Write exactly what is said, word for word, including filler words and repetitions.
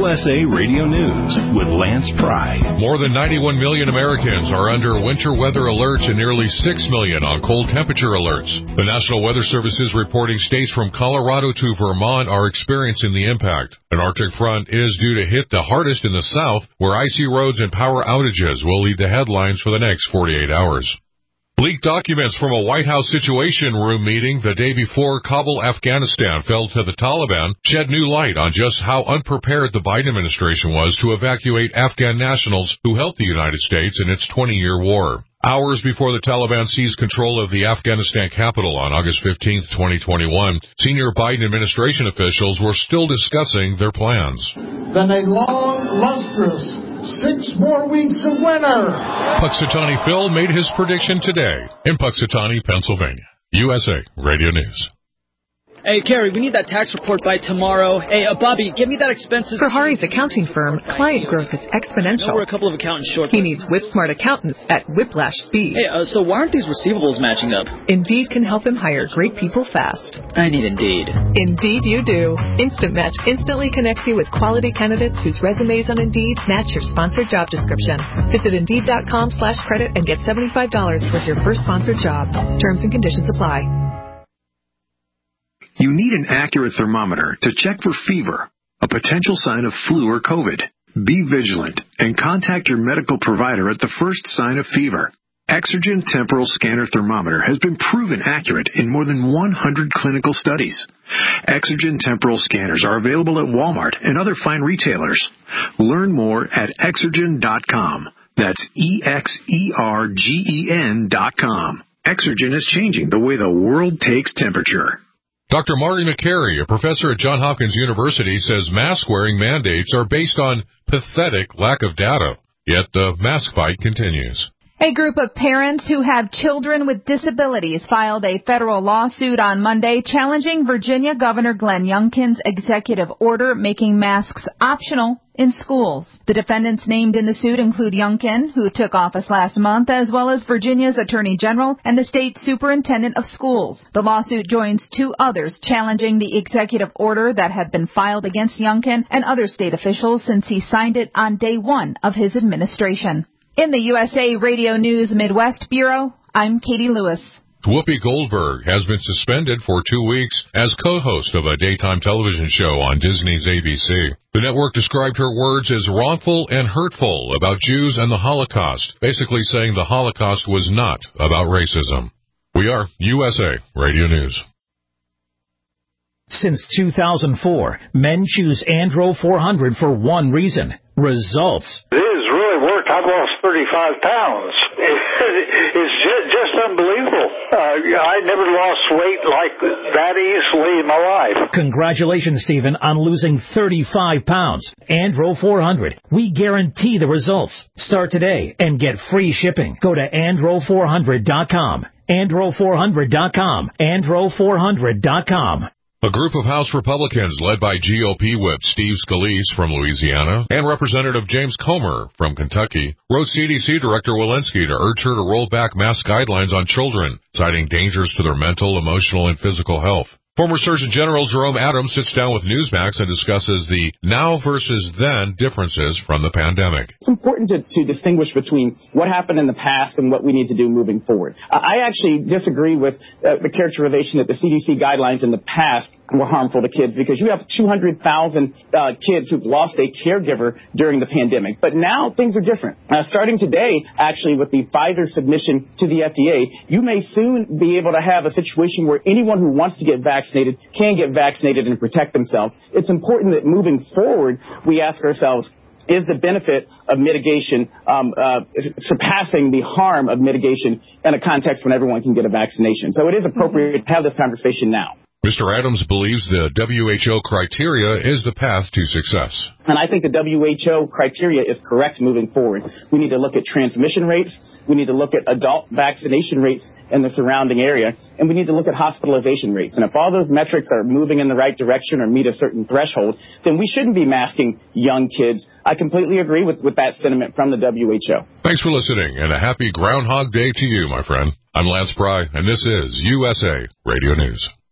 U S A Radio News with Lance Pry. More than ninety-one million Americans are under winter weather alerts and nearly six million on cold temperature alerts. The National Weather Service is reporting states from Colorado to Vermont are experiencing the impact. An Arctic front is due to hit the hardest in the south, where icy roads and power outages will lead the headlines for the next forty-eight hours. Leaked documents from a White House Situation Room meeting the day before Kabul, Afghanistan fell to the Taliban shed new light on just how unprepared the Biden administration was to evacuate Afghan nationals who helped the United States in its twenty-year war. Hours before the Taliban seized control of the Afghanistan capital on August fifteenth, twenty twenty-one, senior Biden administration officials were still discussing their plans. Then a long, lustrous six more weeks of winter. Puxatawny Phil made his prediction today in Puxatawny, Pennsylvania. U S A Radio News. Hey, Carrie, we need that tax report by tomorrow. Hey, uh, Bobby, give me that expenses. For Hari's accounting firm, client growth is exponential. We're a couple of accountants short. He needs whip-smart accountants at whiplash speed. Hey, uh, so why aren't these receivables matching up? Indeed can help him hire great people fast. I need Indeed. Indeed you do. Instant Match instantly connects you with quality candidates whose resumes on Indeed match your sponsored job description. Visit Indeed.com slash credit and get seventy-five dollars towards your first sponsored job. Terms and conditions apply. You need an accurate thermometer to check for fever, a potential sign of flu or COVID. Be vigilant and contact your medical provider at the first sign of fever. Exergen Temporal Scanner Thermometer has been proven accurate in more than one hundred clinical studies. Exergen Temporal Scanners are available at Walmart and other fine retailers. Learn more at exergen dot com. That's E X E R G E N dot com. Exergen is changing the way the world takes temperature. Doctor Marty McCary, a professor at Johns Hopkins University, says mask-wearing mandates are based on pathetic lack of data. Yet the mask fight continues. A group of parents who have children with disabilities filed a federal lawsuit on Monday challenging Virginia Governor Glenn Youngkin's executive order making masks optional in schools. The defendants named in the suit include Youngkin, who took office last month, as well as Virginia's Attorney General and the state superintendent of schools. The lawsuit joins two others challenging the executive order that have been filed against Youngkin and other state officials since he signed it on day one of his administration. In the U S A Radio News Midwest Bureau, I'm Katie Lewis. Whoopi Goldberg has been suspended for two weeks as co-host of a daytime television show on Disney's A B C. The network described her words as wrongful and hurtful about Jews and the Holocaust, basically saying the Holocaust was not about racism. We are U S A Radio News. Since two thousand four, men choose Andro four hundred for one reason: results. It has really worked. I've lost thirty-five pounds. It's just unbelievable. Uh, I never lost weight like that easily in my life. Congratulations, Stephen, on losing thirty-five pounds. Andro four hundred. We guarantee the results. Start today and get free shipping. Go to andro four hundred dot com. andro four hundred dot com. andro four hundred dot com. A group of House Republicans led by G O P Whip Steve Scalise from Louisiana and Representative James Comer from Kentucky wrote C D C Director Walensky to urge her to roll back mask guidelines on children, citing dangers to their mental, emotional, and physical health. Former Surgeon General Jerome Adams sits down with Newsmax and discusses the now versus then differences from the pandemic. It's important to, to distinguish between what happened in the past and what we need to do moving forward. Uh, I actually disagree with uh, the characterization that the C D C guidelines in the past were harmful to kids, because you have two hundred thousand uh, kids who've lost a caregiver during the pandemic. But now things are different. Uh, starting today, actually, with the Pfizer submission to the F D A, you may soon be able to have a situation where anyone who wants to get vaccinated can get vaccinated and protect themselves. It's important that moving forward, we ask ourselves, is the benefit of mitigation um, uh, surpassing the harm of mitigation in a context when everyone can get a vaccination? So it is appropriate to have this conversation now. Mister Adams believes the W H O criteria is the path to success. And I think the W H O criteria is correct moving forward. We need to look at transmission rates. We need to look at adult vaccination rates in the surrounding area. And we need to look at hospitalization rates. And if all those metrics are moving in the right direction or meet a certain threshold, then we shouldn't be masking young kids. I completely agree with, with that sentiment from the W H O. Thanks for listening, and a happy Groundhog Day to you, my friend. I'm Lance Pry, and this is U S A Radio News.